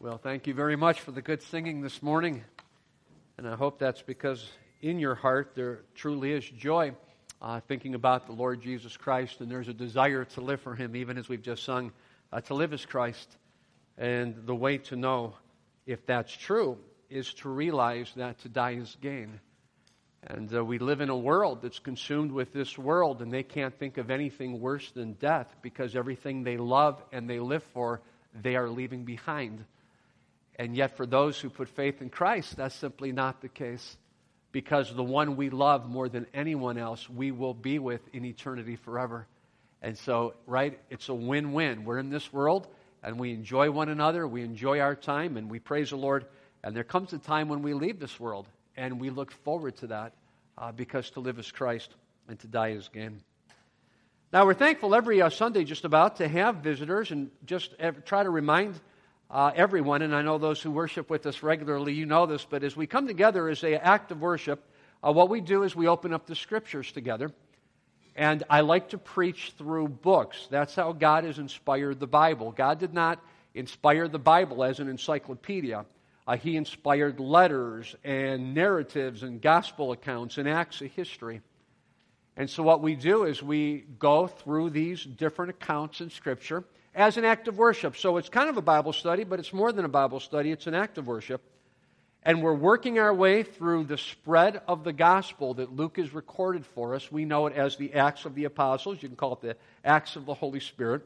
Well, thank you very much for the good singing this morning. And I hope that's because in your heart there truly is joy thinking about the Lord Jesus Christ. And there's a desire to live for Him, even as we've just sung, to live as Christ. And the way to know if that's true is to realize that to die is gain. And we live in a world that's consumed with this world, and they can't think of anything worse than death, because everything they love and they live for, they are leaving behind. And yet for those who put faith in Christ, that's simply not the case, because the one we love more than anyone else, we will be with in eternity forever. And so, right, it's a win-win. We're in this world, and we enjoy one another, we enjoy our time, and we praise the Lord. And there comes a time when we leave this world, and we look forward to that, because to live is Christ and to die is gain. Now, we're thankful every Sunday just about to have visitors, and just try to remind everyone, and I know those who worship with us regularly, you know this, but as we come together as an act of worship, what we do is we open up the Scriptures together. And I like to preach through books. That's how God has inspired the Bible. God did not inspire the Bible as an encyclopedia. He inspired letters and narratives and gospel accounts and acts of history. And so what we do is we go through these different accounts in Scripture as an act of worship. So it's kind of a Bible study, but it's more than a Bible study. It's an act of worship. And we're working our way through the spread of the gospel that Luke has recorded for us. We know it as the Acts of the Apostles. You can call it the Acts of the Holy Spirit.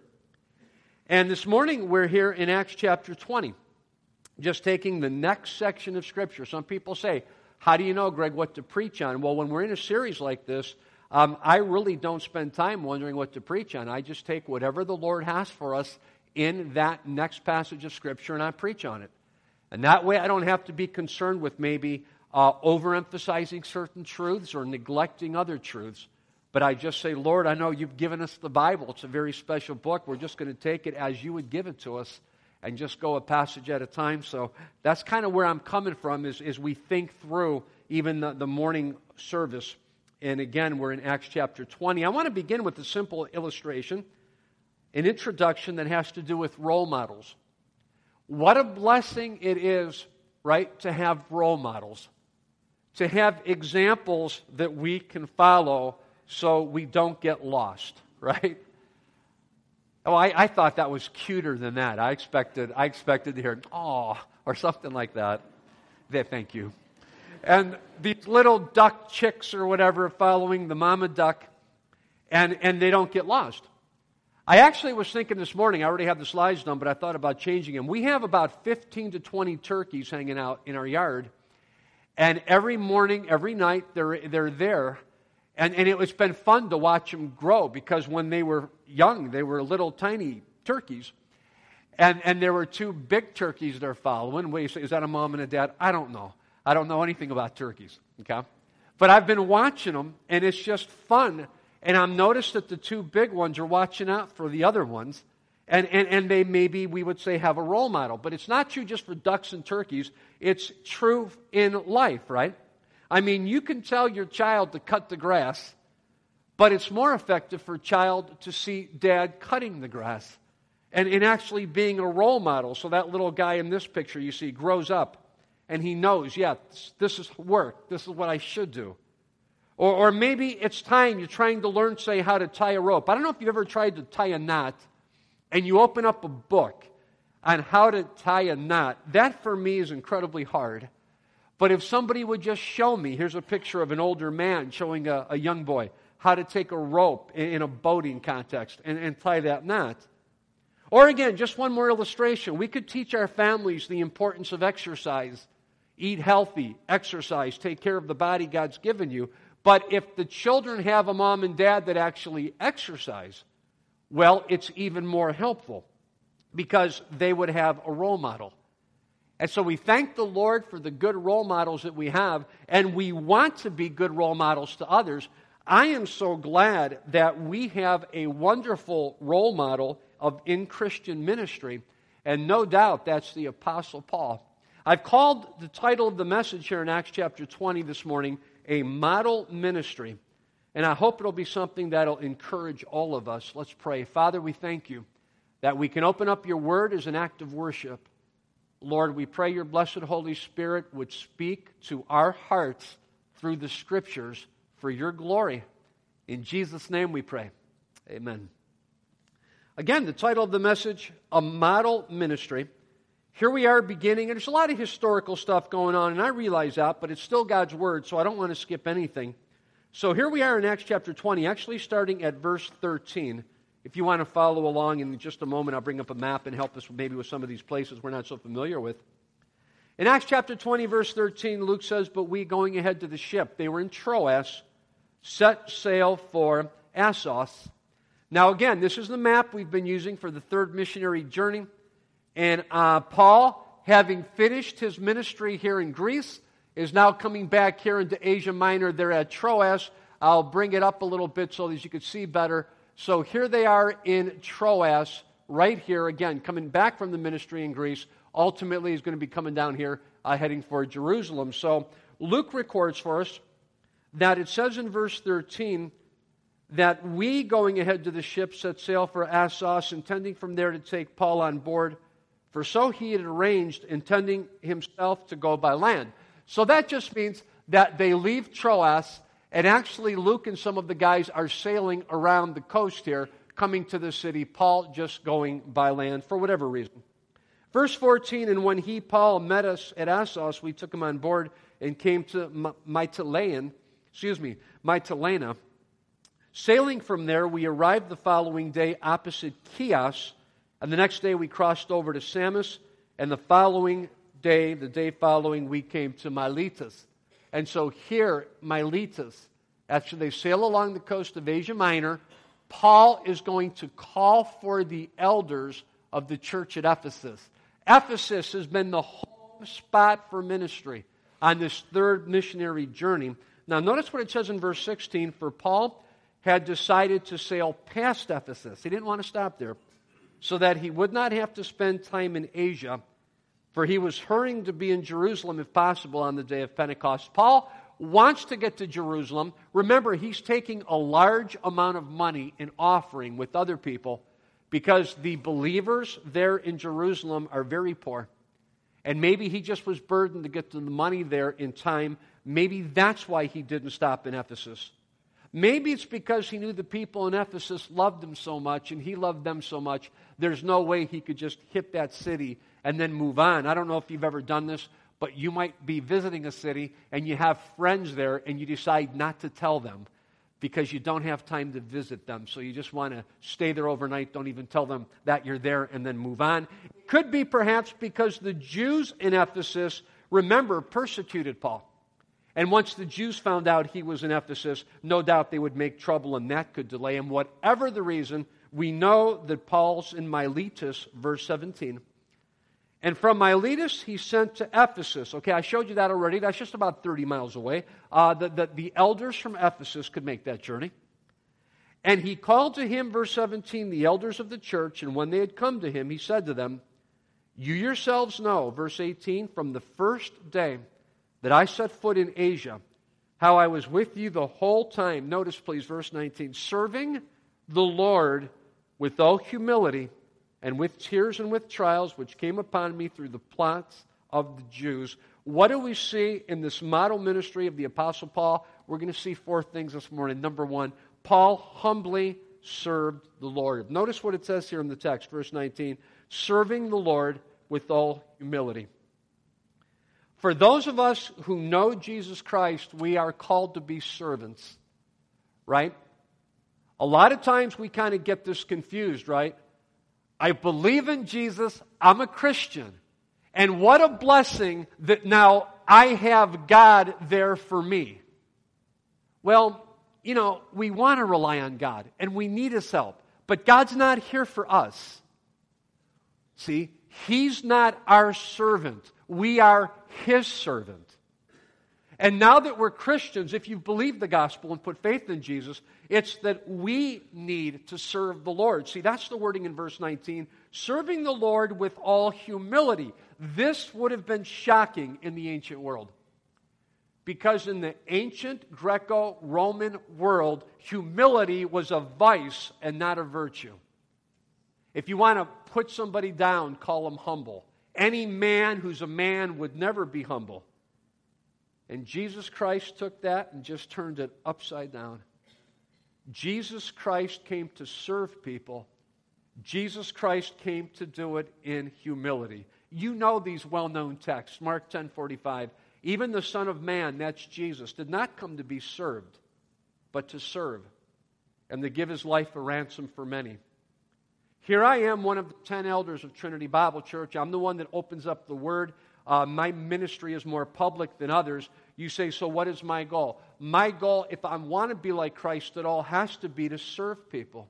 And this morning we're here in Acts chapter 20. Just taking the next section of Scripture. Some people say, how do you know, Greg, what to preach on? Well, when we're in a series like this, I really don't spend time wondering what to preach on. I just take whatever the Lord has for us in that next passage of Scripture, and I preach on it. And that way I don't have to be concerned with maybe overemphasizing certain truths or neglecting other truths. But I just say, Lord, I know you've given us the Bible. It's a very special book. We're just going to take it as you would give it to us, and just go a passage at a time. So that's kind of where I'm coming from as we think through even the morning service. And again, we're in Acts chapter 20. I want to begin with a simple illustration, an introduction that has to do with role models. What a blessing it is, right, to have role models, to have examples that we can follow so we don't get lost, right? Oh, I thought that was cuter than that. I expected to hear, "Aw," or something like that. Thank you. And these little duck chicks or whatever following the mama duck, and they don't get lost. I actually was thinking this morning, I already have the slides done, but I thought about changing them. We have about 15 to 20 turkeys hanging out in our yard, and every morning, every night, they're there. And it's been fun to watch them grow, because when they were young, they were little tiny turkeys. And there were two big turkeys they're following. What do you say, is that a mom and a dad? I don't know. I don't know anything about turkeys, okay? But I've been watching them, and it's just fun. And I've noticed that the two big ones are watching out for the other ones. And they maybe, we would say, have a role model. But it's not true just for ducks and turkeys. It's true in life, right? I mean, you can tell your child to cut the grass, but it's more effective for a child to see dad cutting the grass and actually being a role model. So that little guy in this picture you see grows up, and he knows, yeah, this is work. This is what I should do. Or maybe it's time you're trying to learn, say, how to tie a rope. I don't know if you've ever tried to tie a knot, and you open up a book on how to tie a knot. That, for me, is incredibly hard. But if somebody would just show me, here's a picture of an older man showing a young boy how to take a rope in a boating context and tie that knot. Or again, just one more illustration. We could teach our families the importance of exercise. Eat healthy, exercise, take care of the body God's given you. But if the children have a mom and dad that actually exercise, well, it's even more helpful, because they would have a role model. And so we thank the Lord for the good role models that we have, and we want to be good role models to others. I am so glad that we have a wonderful role model in Christian ministry, and no doubt that's the Apostle Paul. I've called the title of the message here in Acts chapter 20 this morning, A Model Ministry. And I hope it'll be something that'll encourage all of us. Let's pray. Father, we thank you that we can open up your word as an act of worship. Lord, we pray your blessed Holy Spirit would speak to our hearts through the Scriptures for your glory. In Jesus' name we pray. Amen. Again, the title of the message, A Model Ministry. Here we are beginning, and there's a lot of historical stuff going on, and I realize that, but it's still God's Word, so I don't want to skip anything. So here we are in Acts chapter 20, actually starting at verse 13. If you want to follow along, in just a moment I'll bring up a map and help us maybe with some of these places we're not so familiar with. In Acts chapter 20, verse 13, Luke says, "But we, going ahead to the ship," they were in Troas, "set sail for Assos." Now again, this is the map we've been using for the third missionary journey. And Paul, having finished his ministry here in Greece, is now coming back here into Asia Minor. They're at Troas. I'll bring it up a little bit so that you can see better. So here they are in Troas, right here, again, coming back from the ministry in Greece. Ultimately, he's going to be coming down here, heading for Jerusalem. So Luke records for us that it says in verse 13 that we, going ahead to the ship, set sail for Assos, intending from there to take Paul on board, for so he had arranged, intending himself to go by land. So that just means that they leave Troas, and actually Luke and some of the guys are sailing around the coast here, coming to the city, Paul just going by land for whatever reason. Verse 14, "And when he, Paul, met us at Assos, we took him on board and came to Mytilene. Sailing from there, we arrived the following day opposite Chios, and the next day we crossed over to Samos, and the day following, we came to Miletus." And so here, Miletus, after they sail along the coast of Asia Minor, Paul is going to call for the elders of the church at Ephesus. Ephesus has been the home spot for ministry on this third missionary journey. Now notice what it says in verse 16, "For Paul had decided to sail past Ephesus." He didn't want to stop there, "so that he would not have to spend time in Asia, for he was hurrying to be in Jerusalem, if possible, on the day of Pentecost." Paul wants to get to Jerusalem. Remember, he's taking a large amount of money in offering with other people because the believers there in Jerusalem are very poor. And maybe he just was burdened to get to the money there in time. Maybe that's why he didn't stop in Ephesus. Maybe it's because he knew the people in Ephesus loved him so much and he loved them so much, there's no way he could just hit that city and then move on. I don't know if you've ever done this, but you might be visiting a city and you have friends there and you decide not to tell them because you don't have time to visit them. So you just want to stay there overnight, don't even tell them that you're there, and then move on. It could be perhaps because the Jews in Ephesus, remember, persecuted Paul. And once the Jews found out he was in Ephesus, no doubt they would make trouble, and that could delay him. Whatever the reason, we know that Paul's in Miletus, verse 17. "And from Miletus he sent to Ephesus." Okay, I showed you that already. That's just about 30 miles away. The elders from Ephesus could make that journey. "And he called to him," verse 17, "the elders of the church, and when they had come to him, he said to them, 'You yourselves know,'" verse 18, "'from the first day that I set foot in Asia, how I was with you the whole time,'" notice please, verse 19, "'serving the Lord with all humility and with tears and with trials which came upon me through the plots of the Jews.'" What do we see in this model ministry of the Apostle Paul? We're going to see four things this morning. Number one, Paul humbly served the Lord. Notice what it says here in the text, verse 19, "serving the Lord with all humility." For those of us who know Jesus Christ, we are called to be servants, right? A lot of times we kind of get this confused, right? I believe in Jesus, I'm a Christian. And what a blessing that now I have God there for me. Well, we want to rely on God and we need His help. But God's not here for us. See, He's not our servant. We are His servant. And now that we're Christians, if you've believed the gospel and put faith in Jesus, it's that we need to serve the Lord. See, that's the wording in verse 19. Serving the Lord with all humility. This would have been shocking in the ancient world. Because in the ancient Greco-Roman world, humility was a vice and not a virtue. If you want to put somebody down, call them humble. Any man who's a man would never be humble. And Jesus Christ took that and just turned it upside down. Jesus Christ came to serve people. Jesus Christ came to do it in humility. You know these well-known texts, Mark 10:45. Even the Son of Man, that's Jesus, did not come to be served, but to serve, and to give his life a ransom for many. Here I am, one of the 10 elders of Trinity Bible Church. I'm the one that opens up the Word. My ministry is more public than others. You say, so what is my goal? My goal, if I want to be like Christ at all, has to be to serve people.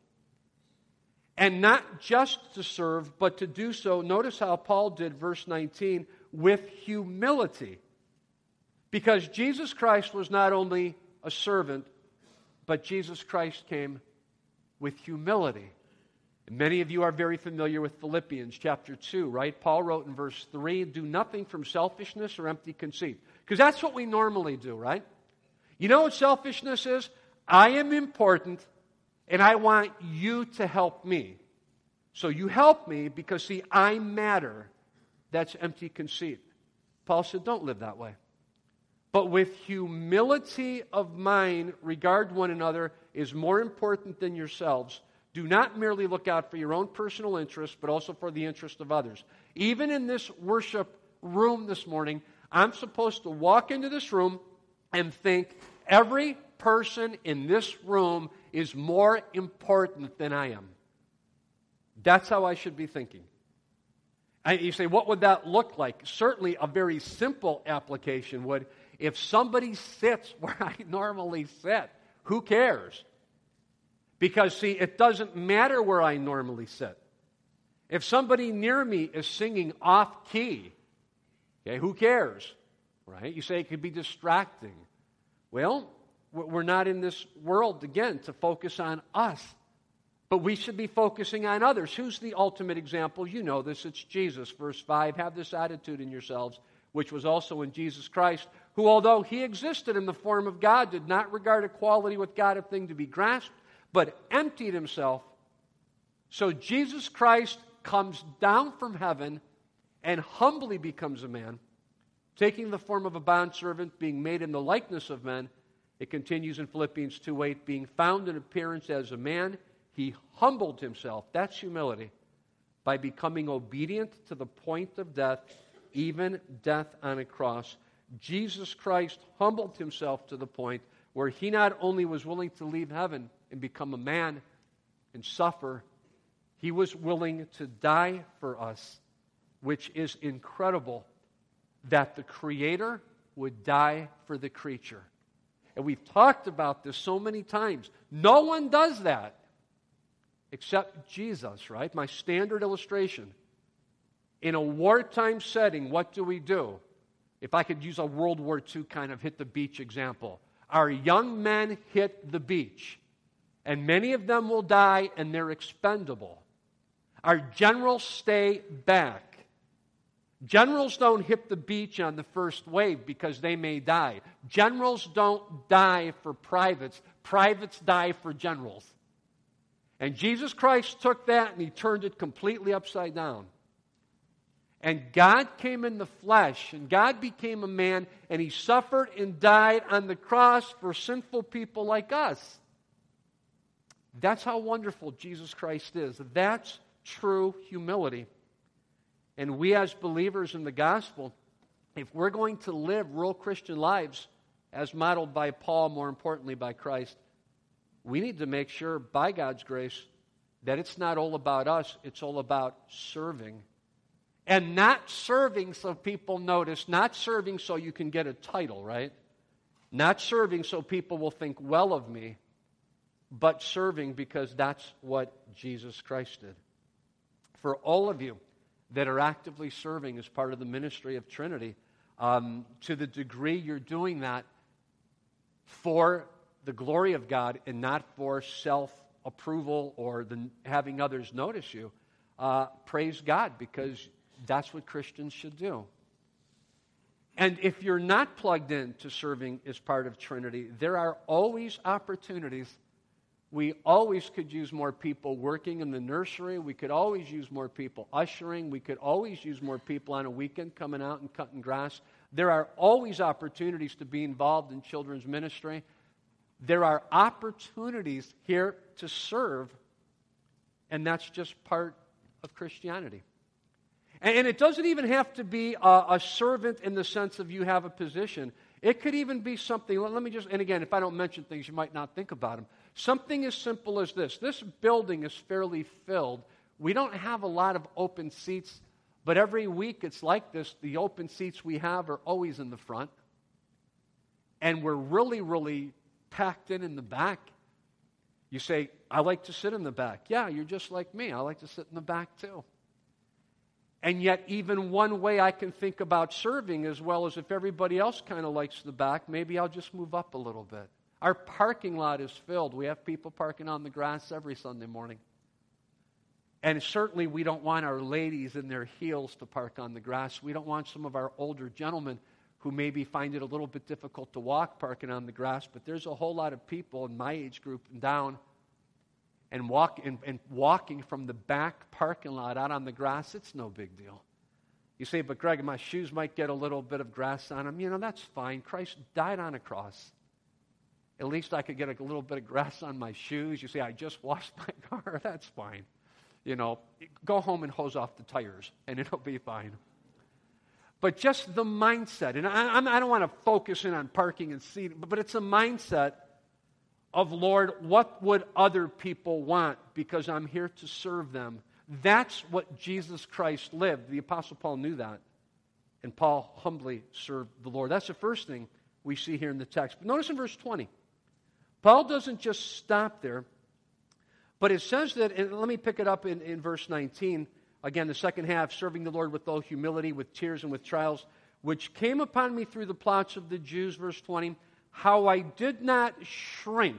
And not just to serve, but to do so, notice how Paul did, verse 19, with humility. Because Jesus Christ was not only a servant, but Jesus Christ came with humility. And many of you are very familiar with Philippians chapter 2, right? Paul wrote in verse 3, do nothing from selfishness or empty conceit. Because that's what we normally do, right? You know what selfishness is? I am important, and I want you to help me. So you help me because, see, I matter. That's empty conceit. Paul said, don't live that way. But with humility of mind, regard one another is more important than yourselves. Do not merely look out for your own personal interests, but also for the interest of others. Even in this worship room this morning, I'm supposed to walk into this room and think every person in this room is more important than I am. That's how I should be thinking. And you say, what would that look like? Certainly a very simple application would, if somebody sits where I normally sit, who cares? Because, see, it doesn't matter where I normally sit. If somebody near me is singing off key, okay, who cares? Right? You say it could be distracting. Well, we're not in this world, again, to focus on us. But we should be focusing on others. Who's the ultimate example? You know this. It's Jesus. Verse 5, have this attitude in yourselves, which was also in Jesus Christ, who, although he existed in the form of God, did not regard equality with God a thing to be grasped, but emptied himself. So Jesus Christ comes down from heaven and humbly becomes a man, taking the form of a bondservant, being made in the likeness of men. It continues in Philippians 2:8, being found in appearance as a man, he humbled himself, that's humility, by becoming obedient to the point of death, even death on a cross. Jesus Christ humbled himself to the point where he not only was willing to leave heaven and become a man and suffer, he was willing to die for us, which is incredible that the Creator would die for the creature. And we've talked about this so many times. No one does that except Jesus, right? My standard illustration. In a wartime setting, what do? If I could use a World War II kind of hit the beach example. Our young men hit the beach, and many of them will die, and they're expendable. Our generals stay back. Generals don't hit the beach on the first wave because they may die. Generals don't die for privates. Privates die for generals. And Jesus Christ took that and he turned it completely upside down. And God came in the flesh, and God became a man, and he suffered and died on the cross for sinful people like us. That's how wonderful Jesus Christ is. That's true humility. And we as believers in the gospel, if we're going to live real Christian lives, as modeled by Paul, more importantly by Christ, we need to make sure, by God's grace, that it's not all about us, it's all about serving. And not serving so people notice, not serving so you can get a title, right? Not serving so people will think well of me, but serving because that's what Jesus Christ did. For all of you that are actively serving as part of the ministry of Trinity, to the degree you're doing that for the glory of God and not for self-approval or having others notice you, praise God, because that's what Christians should do. And if you're not plugged in to serving as part of Trinity, there are always opportunities We always could use more people working in the nursery. We could always use more people ushering. We could always use more people on a weekend coming out and cutting grass. There are always opportunities to be involved in children's ministry. There are opportunities here to serve, and that's just part of Christianity. And it doesn't even have to be a servant in the sense of you have a position. It could even be something, let me just, and again, if I don't mention things, you might not think about them. Something as simple as this. This building is fairly filled. We don't have a lot of open seats, but every week it's like this. The open seats we have are always in the front. And we're really, really packed in the back. You say, I like to sit in the back. Yeah, you're just like me. I like to sit in the back too. And yet, even one way I can think about serving, as well as if everybody else kind of likes the back, maybe I'll just move up a little bit. Our parking lot is filled. We have people parking on the grass every Sunday morning. And certainly we don't want our ladies in their heels to park on the grass. We don't want some of our older gentlemen who maybe find it a little bit difficult to walk parking on the grass. But there's a whole lot of people in my age group and down and walking from the back parking lot out on the grass. It's no big deal. You say, but Greg, my shoes might get a little bit of grass on them. You know, that's fine. Christ died on a cross. At least I could get a little bit of grass on my shoes. You say, I just washed my car. That's fine. You know, go home and hose off the tires, and it'll be fine. But just the mindset, and I don't want to focus in on parking and seating, but it's a mindset of, Lord, what would other people want? Because I'm here to serve them. That's what Jesus Christ lived. The Apostle Paul knew that. And Paul humbly served the Lord. That's the first thing we see here in the text. But notice in verse 20, Paul doesn't just stop there, but it says that, and let me pick it up in verse 19, again, the second half, serving the Lord with all humility, with tears and with trials, which came upon me through the plots of the Jews, verse 20, how I did not shrink.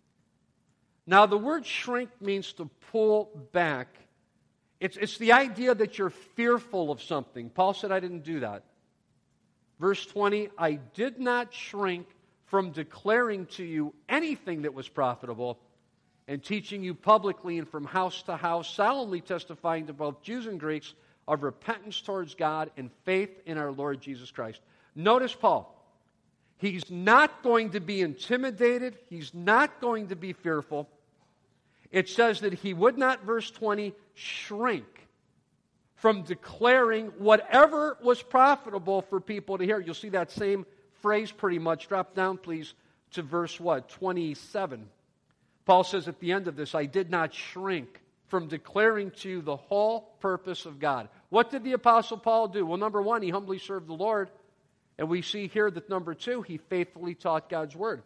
Now, the word shrink means to pull back. It's the idea that you're fearful of something. Paul said, I didn't do that. Verse 20, I did not shrink from declaring to you anything that was profitable and teaching you publicly and from house to house, solemnly testifying to both Jews and Greeks of repentance towards God and faith in our Lord Jesus Christ. Notice Paul. He's not going to be intimidated. He's not going to be fearful. It says that he would not, verse 20, shrink from declaring whatever was profitable for people to hear. You'll see that same phrase pretty much. Drop down, please, to verse 27. Paul says at the end of this, I did not shrink from declaring to you the whole purpose of God. What did the Apostle Paul do? Well, number one, he humbly served the Lord. And we see here that number two, he faithfully taught God's Word.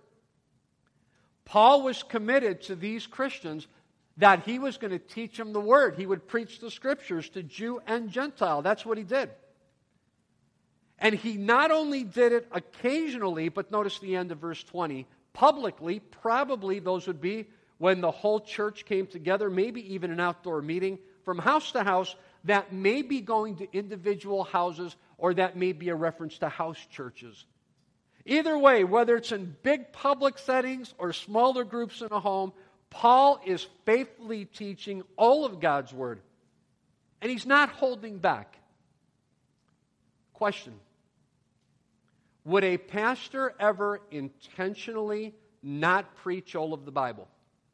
Paul was committed to these Christians that he was going to teach them the Word. He would preach the Scriptures to Jew and Gentile. That's what he did. And he not only did it occasionally, but notice the end of verse 20, publicly, probably those would be when the whole church came together, maybe even an outdoor meeting, from house to house, that may be going to individual houses, or that may be a reference to house churches. Either way, whether it's in big public settings or smaller groups in a home, Paul is faithfully teaching all of God's Word. And he's not holding back. Question. Would a pastor ever intentionally not preach all of the Bible?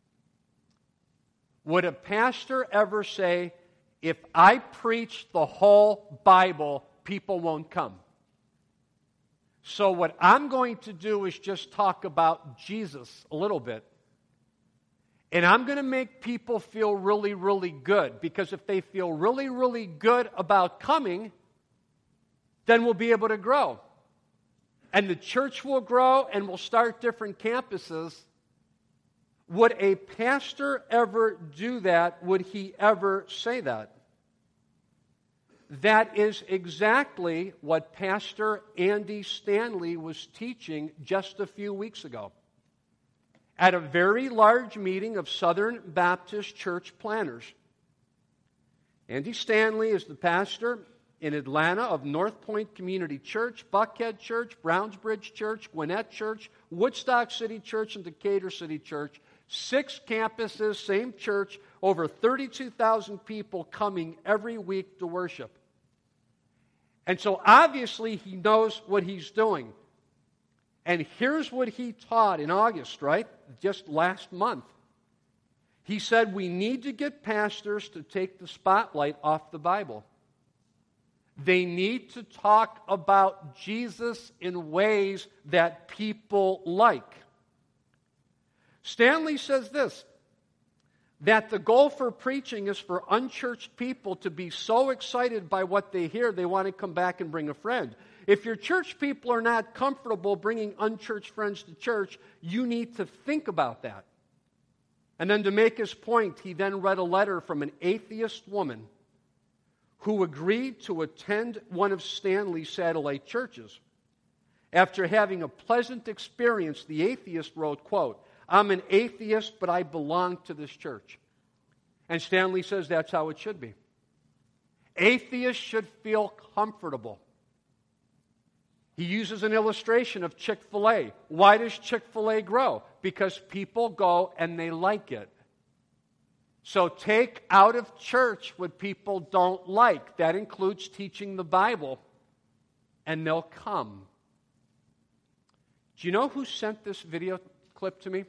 Would a pastor ever say, if I preach the whole Bible, people won't come? So what I'm going to do is just talk about Jesus a little bit. And I'm going to make people feel really, really good. Because if they feel really, really good about coming, then we'll be able to grow. And the church will grow and we'll start different campuses. Would a pastor ever do that? Would he ever say that? That is exactly what Pastor Andy Stanley was teaching just a few weeks ago at a very large meeting of Southern Baptist Church planners. Andy Stanley is the pastor in Atlanta of North Point Community Church, Buckhead Church, Brownsbridge Church, Gwinnett Church, Woodstock City Church, and Decatur City Church. 6 campuses, same church, over 32,000 people coming every week to worship. And so obviously he knows what he's doing. And here's what he taught in August, right? Just last month. He said we need to get pastors to take the spotlight off the Bible. They need to talk about Jesus in ways that people like. Stanley says this, that the goal for preaching is for unchurched people to be so excited by what they hear, they want to come back and bring a friend. If your church people are not comfortable bringing unchurched friends to church, you need to think about that. And then to make his point, he then read a letter from an atheist woman who agreed to attend one of Stanley's satellite churches. After having a pleasant experience, the atheist wrote, quote, "I'm an atheist, but I belong to this church." And Stanley says that's how it should be. Atheists should feel comfortable. He uses an illustration of Chick-fil-A. Why does Chick-fil-A grow? Because people go and they like it. So take out of church what people don't like. That includes teaching the Bible, and they'll come. Do you know who sent this video clip to me?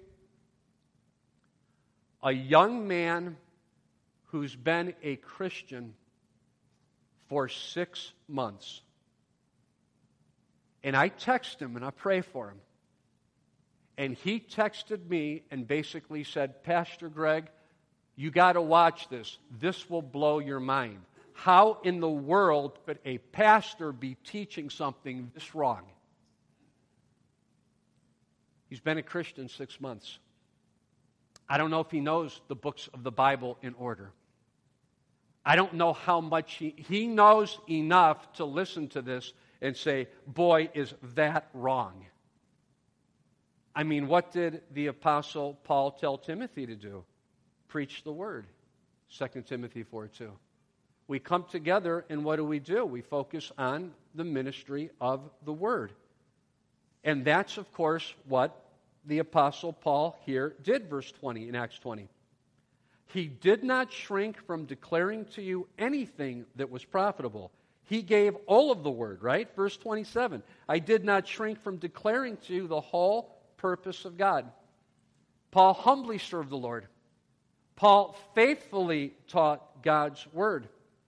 A young man who's been a Christian for 6 months. And I text him and I pray for him. And he texted me and basically said, "Pastor Greg, you got to watch this. This will blow your mind. How in the world could a pastor be teaching something this wrong?" He's been a Christian 6 months. I don't know if he knows the books of the Bible in order. I don't know how much he knows enough to listen to this and say, boy, is that wrong. I mean, what did the Apostle Paul tell Timothy to do? Preach the Word. 2 Timothy 4:2. We come together and what do? We focus on the ministry of the Word. And that's, of course, what the Apostle Paul here did, verse 20 in Acts 20. He did not shrink from declaring to you anything that was profitable. He gave all of the Word, right? Verse 27. I did not shrink from declaring to you the whole purpose of God. Paul humbly served the Lord. Paul faithfully taught God's Word.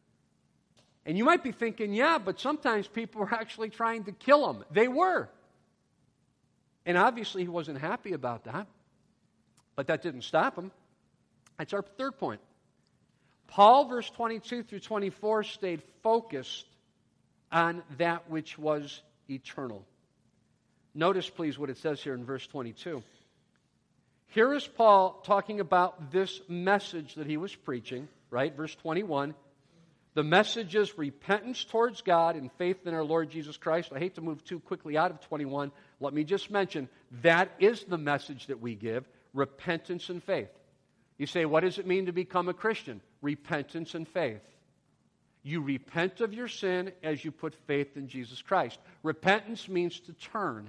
And you might be thinking, yeah, but sometimes people were actually trying to kill him. They were. And obviously he wasn't happy about that. But that didn't stop him. That's our third point. Paul, verse 22 through 24, stayed focused on that which was eternal. Notice, please, what it says here in verse 22. Here is Paul talking about this message that he was preaching, right? Verse 21. The message is repentance towards God and faith in our Lord Jesus Christ. I hate to move too quickly out of 21. Let me just mention, that is the message that we give, repentance and faith. You say, what does it mean to become a Christian? Repentance and faith. You repent of your sin as you put faith in Jesus Christ. Repentance means to turn.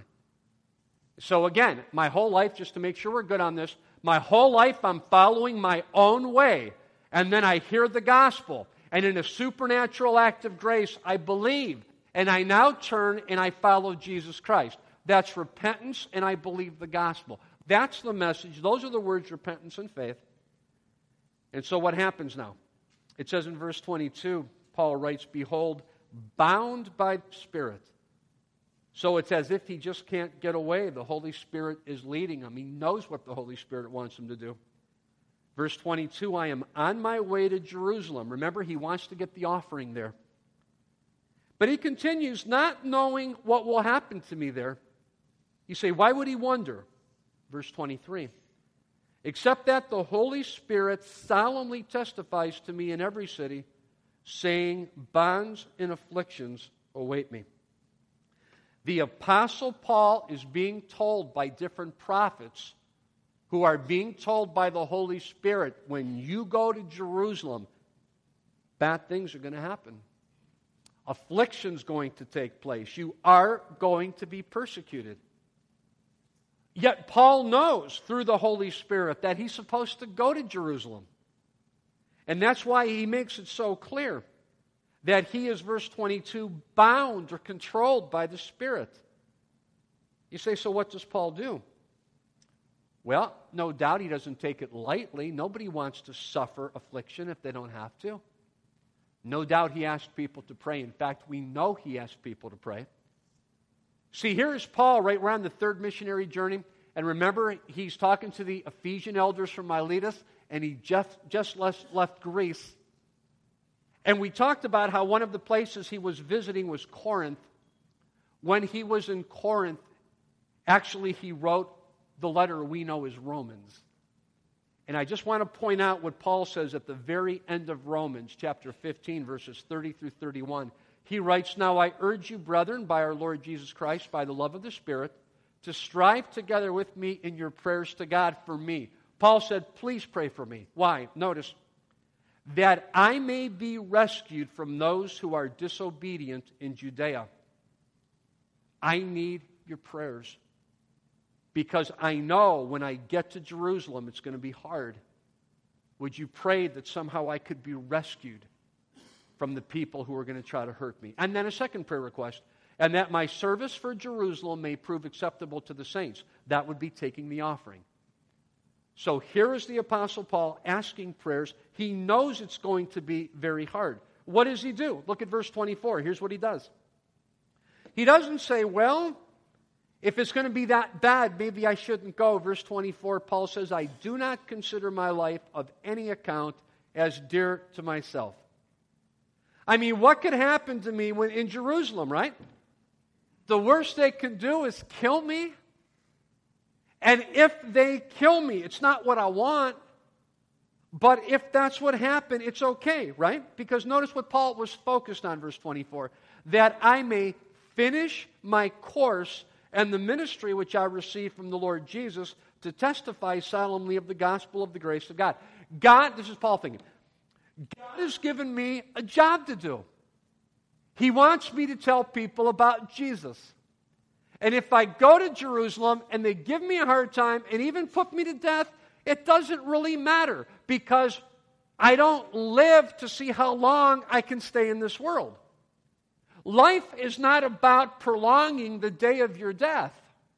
So again, my whole life, just to make sure we're good on this, my whole life I'm following my own way. And then I hear the gospel. And in a supernatural act of grace, I believe. And I now turn and I follow Jesus Christ. That's repentance and I believe the gospel. That's the message. Those are the words repentance and faith. And so what happens now? It says in verse 22, Paul writes, behold, bound by the Spirit. So it's as if he just can't get away. The Holy Spirit is leading him. He knows what the Holy Spirit wants him to do. Verse 22, I am on my way to Jerusalem. Remember, he wants to get the offering there. But he continues, not knowing what will happen to me there. You say, why would he wonder? Verse 23, except that the Holy Spirit solemnly testifies to me in every city, saying, bonds and afflictions await me. The Apostle Paul is being told by different prophets who are being told by the Holy Spirit, when you go to Jerusalem, bad things are going to happen. Affliction's going to take place. You are going to be persecuted. Yet Paul knows through the Holy Spirit that he's supposed to go to Jerusalem. And that's why he makes it so clear that he is, verse 22, bound or controlled by the Spirit. You say, so what does Paul do? Well, no doubt he doesn't take it lightly. Nobody wants to suffer affliction if they don't have to. No doubt he asked people to pray. In fact, we know he asked people to pray. See, here is Paul right around the third missionary journey. And remember, he's talking to the Ephesian elders from Miletus, and he just left Greece. And we talked about how one of the places he was visiting was Corinth. When he was in Corinth, actually he wrote the letter we know as Romans. And I just want to point out what Paul says at the very end of Romans, chapter 15, verses 30 through 31. He writes, "Now I urge you, brethren, by our Lord Jesus Christ, by the love of the Spirit, to strive together with me in your prayers to God for me." Paul said, please pray for me. Why? Notice, that I may be rescued from those who are disobedient in Judea. I need your prayers. Because I know when I get to Jerusalem, it's going to be hard. Would you pray that somehow I could be rescued from the people who are going to try to hurt me? And then a second prayer request, and that my service for Jerusalem may prove acceptable to the saints. That would be taking the offering. So here is the Apostle Paul asking prayers. He knows it's going to be very hard. What does he do? Look at verse 24. Here's what he does. He doesn't say, well, if it's going to be that bad, maybe I shouldn't go. Verse 24, Paul says, I do not consider my life of any account as dear to myself. I mean, what could happen to me when in Jerusalem, right? The worst they can do is kill me. And if they kill me, it's not what I want. But if that's what happened, it's okay, right? Because notice what Paul was focused on, verse 24. That I may finish my course and the ministry which I received from the Lord Jesus to testify solemnly of the gospel of the grace of God. God, this is Paul thinking, God has given me a job to do. He wants me to tell people about Jesus. And if I go to Jerusalem and they give me a hard time and even put me to death, it doesn't really matter because I don't live to see how long I can stay in this world. Life is not about prolonging the day of your death.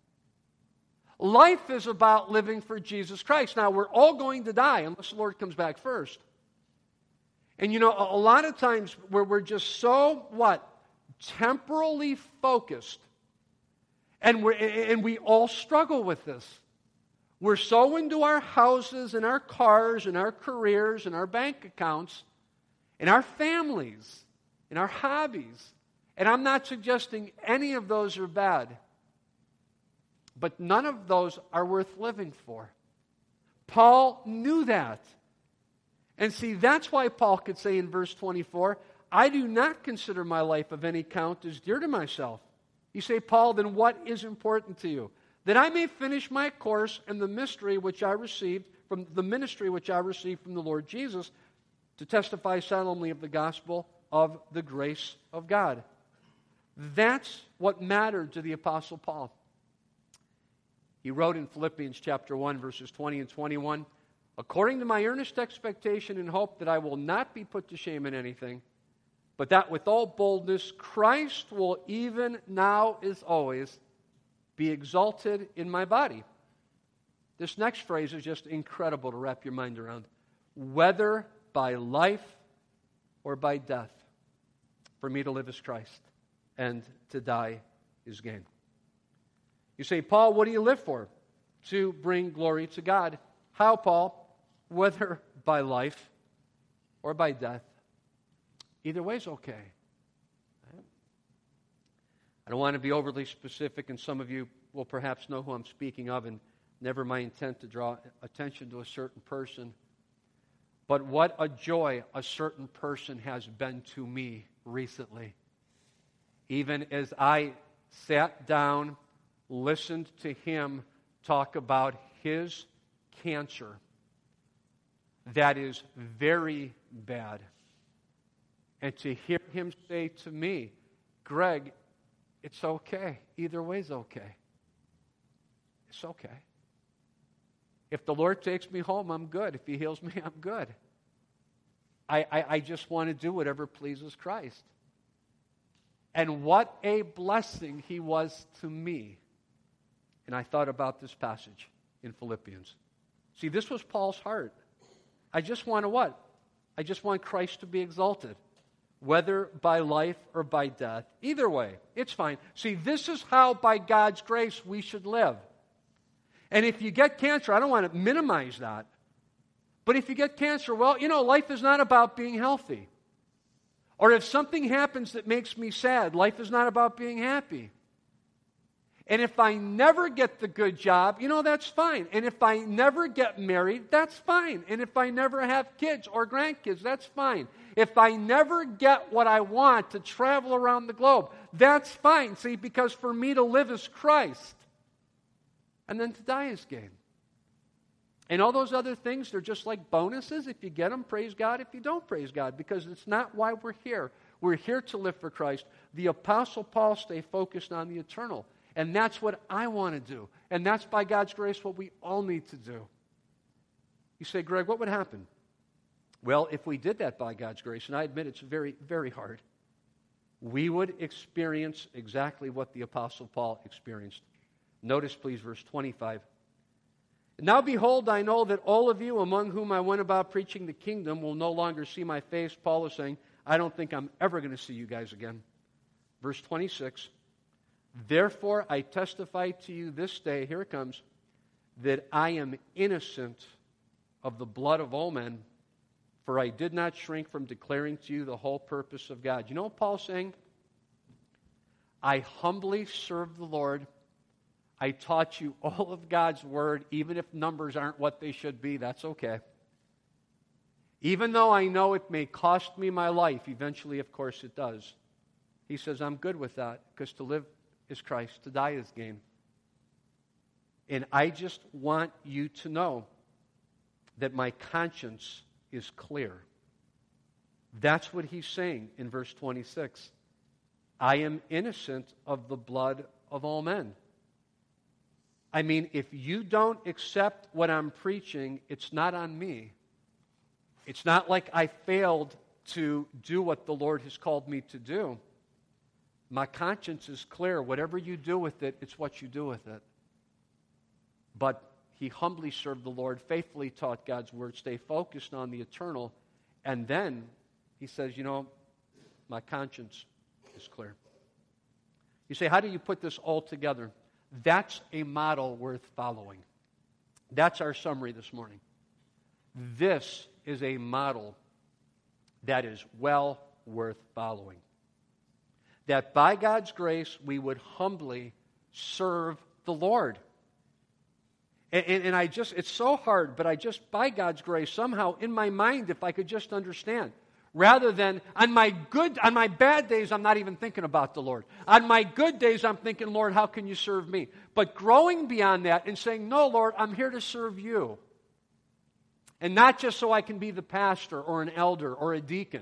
Life is about living for Jesus Christ. Now, we're all going to die unless the Lord comes back first. And you know, a lot of times where we're just so, temporally focused. And we all struggle with this. We're so into our houses and our cars and our careers and our bank accounts and our families and our hobbies. And I'm not suggesting any of those are bad. But none of those are worth living for. Paul knew that. And see, that's why Paul could say in verse 24, I do not consider my life of any count as dear to myself. You say, Paul, then what is important to you? That I may finish my course and the ministry which I received from the Lord Jesus to testify solemnly of the gospel of the grace of God. That's what mattered to the Apostle Paul. He wrote in Philippians chapter 1, verses 20 and 21, according to my earnest expectation and hope that I will not be put to shame in anything, but that with all boldness Christ will even now as always be exalted in my body. This next phrase is just incredible to wrap your mind around. Whether by life or by death, for me to live is Christ, and to die is gain. You say, Paul, what do you live for? To bring glory to God. How, Paul? Whether by life or by death. Either way is okay. I don't want to be overly specific, and some of you will perhaps know who I'm speaking of, and never my intent to draw attention to a certain person. But what a joy a certain person has been to me recently. Even as I sat down, listened to him talk about his cancer that is very bad. And to hear him say to me, Greg, it's okay. Either way's okay. It's okay. If the Lord takes me home, I'm good. If He heals me, I'm good. I just want to do whatever pleases Christ. And what a blessing He was to me. And I thought about this passage in Philippians. See, this was Paul's heart. I just want to what? I just want Christ to be exalted. Whether by life or by death. Either way, it's fine. See, this is how, by God's grace, we should live. And if you get cancer, I don't want to minimize that. But if you get cancer, well, life is not about being healthy. Or if something happens that makes me sad, life is not about being happy. And if I never get the good job, that's fine. And if I never get married, that's fine. And if I never have kids or grandkids, that's fine. If I never get what I want to travel around the globe, that's fine. See, because for me to live is Christ. And then to die is gain. And all those other things, they're just like bonuses. If you get them, praise God. If you don't, praise God. Because it's not why we're here. We're here to live for Christ. The Apostle Paul stayed focused on the eternal. And that's what I want to do. And that's, by God's grace, what we all need to do. You say, Greg, what would happen? Well, if we did that by God's grace, and I admit it's very, very hard, we would experience exactly what the Apostle Paul experienced. Notice, please, verse 25. Now behold, I know that all of you among whom I went about preaching the kingdom will no longer see my face. Paul is saying, I don't think I'm ever going to see you guys again. Verse 26. Therefore I testify to you this day, here it comes, that I am innocent of the blood of all men, for I did not shrink from declaring to you the whole purpose of God. You know what Paul's saying? I humbly served the Lord. I taught you all of God's word, even if numbers aren't what they should be, that's okay. Even though I know it may cost me my life, eventually, of course, it does. He says, I'm good with that, because to live is Christ, to die is gain. And I just want you to know that my conscience is clear. That's what he's saying in verse 26. I am innocent of the blood of all men. I mean, if you don't accept what I'm preaching, it's not on me. It's not like I failed to do what the Lord has called me to do. My conscience is clear. Whatever you do with it, it's what you do with it. But he humbly served the Lord, faithfully taught God's word, stay focused on the eternal, and then he says, my conscience is clear. You say, how do you put this all together? That's a model worth following. That's our summary this morning. This is a model that is well worth following. That by God's grace, we would humbly serve the Lord. And it's so hard, but by God's grace, somehow in my mind, if I could just understand, rather than on my bad days, I'm not even thinking about the Lord. On my good days, I'm thinking, Lord, how can you serve me? But growing beyond that and saying, no, Lord, I'm here to serve you. And not just so I can be the pastor or an elder or a deacon.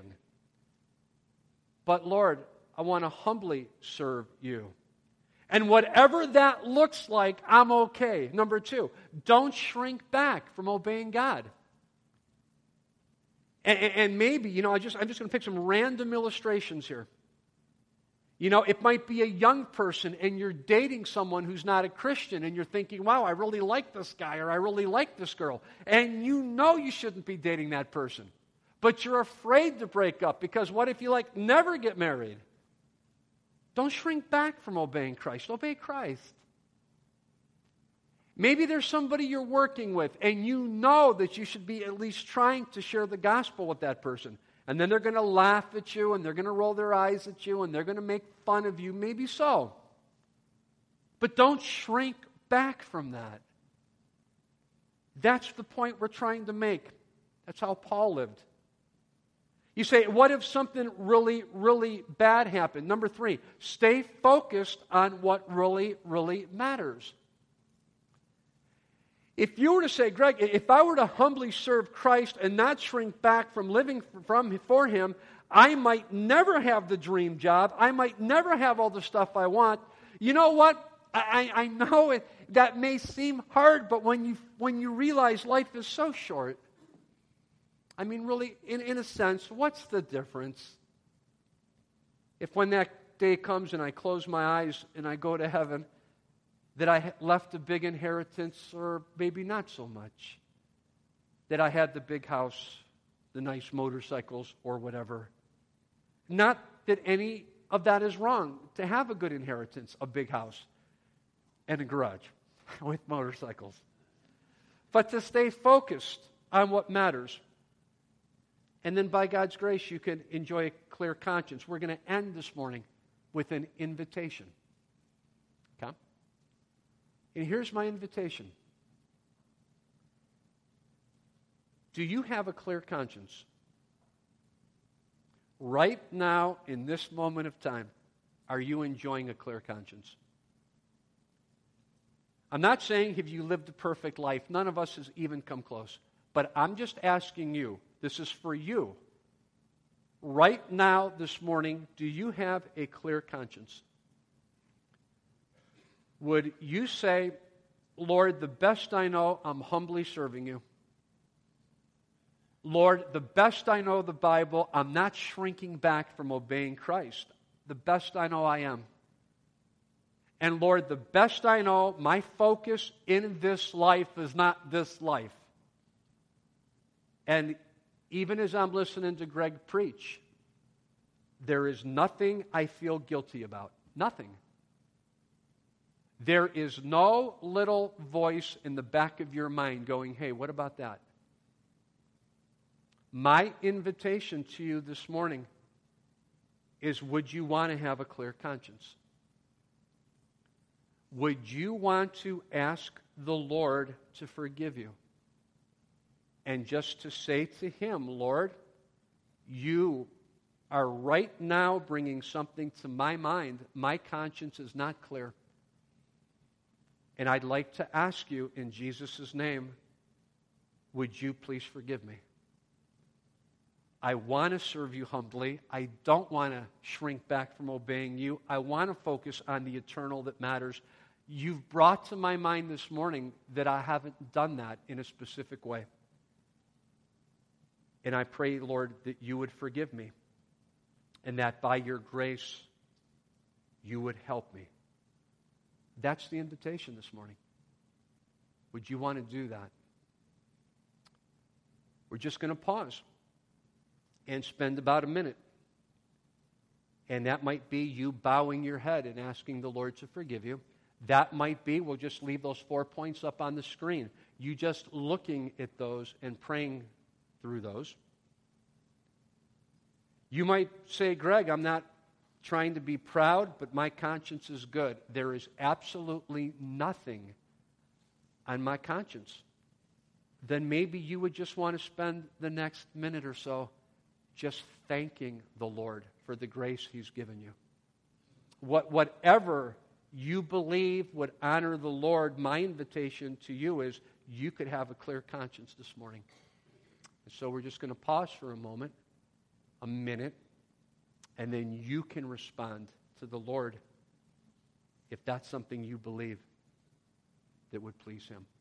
But Lord, I want to humbly serve you. And whatever that looks like, I'm okay. Number 2, don't shrink back from obeying God. And maybe, I'm just going to pick some random illustrations here. It might be a young person and you're dating someone who's not a Christian and you're thinking, wow, I really like this guy or I really like this girl. And you shouldn't be dating that person. But you're afraid to break up because what if you never get married? Don't shrink back from obeying Christ. Obey Christ. Maybe there's somebody you're working with and you know that you should be at least trying to share the gospel with that person. And then they're going to laugh at you and they're going to roll their eyes at you and they're going to make fun of you. Maybe so. But don't shrink back from that. That's the point we're trying to make. That's how Paul lived. You say, what if something really, really bad happened? Number 3, stay focused on what really, really matters. If you were to say, Greg, if I were to humbly serve Christ and not shrink back from living for Him, I might never have the dream job. I might never have all the stuff I want. You know what? I know That may seem hard, but when you realize life is so short, I mean, really, in a sense, what's the difference? If when that day comes and I close my eyes and I go to heaven, that I left a big inheritance, or maybe not so much. That I had the big house, the nice motorcycles, or whatever. Not that any of that is wrong, to have a good inheritance, a big house, and a garage with motorcycles. But to stay focused on what matters. And then by God's grace, you can enjoy a clear conscience. We're going to end this morning with an invitation. Okay? And here's my invitation. Do you have a clear conscience? Right now, in this moment of time, are you enjoying a clear conscience? I'm not saying have you lived a perfect life. None of us has even come close. But I'm just asking you, this is for you. Right now, this morning, do you have a clear conscience? Would you say, Lord, the best I know, I'm humbly serving you. Lord, the best I know the Bible, I'm not shrinking back from obeying Christ. The best I know I am. And Lord, the best I know, my focus in this life is not this life. And even as I'm listening to Greg preach, there is nothing I feel guilty about. Nothing. There is no little voice in the back of your mind going, hey, what about that? My invitation to you this morning is, would you want to have a clear conscience? Would you want to ask the Lord to forgive you? And just to say to Him, Lord, you are right now bringing something to my mind. My conscience is not clear. And I'd like to ask you in Jesus' name, would you please forgive me? I want to serve you humbly. I don't want to shrink back from obeying you. I want to focus on the eternal that matters. You've brought to my mind this morning that I haven't done that in a specific way. And I pray, Lord, that you would forgive me and that by your grace you would help me. That's the invitation this morning. Would you want to do that? We're just going to pause and spend about a minute. And that might be you bowing your head and asking the Lord to forgive you. That might be, we'll just leave those 4 points up on the screen. You just looking at those and praying through those. You might say, Greg, I'm not trying to be proud, but my conscience is good. There is absolutely nothing on my conscience. Then maybe you would just want to spend the next minute or so just thanking the Lord for the grace He's given you. Whatever you believe would honor the Lord, my invitation to you is you could have a clear conscience this morning. And so we're just going to pause for a moment, a minute, and then you can respond to the Lord if that's something you believe that would please Him.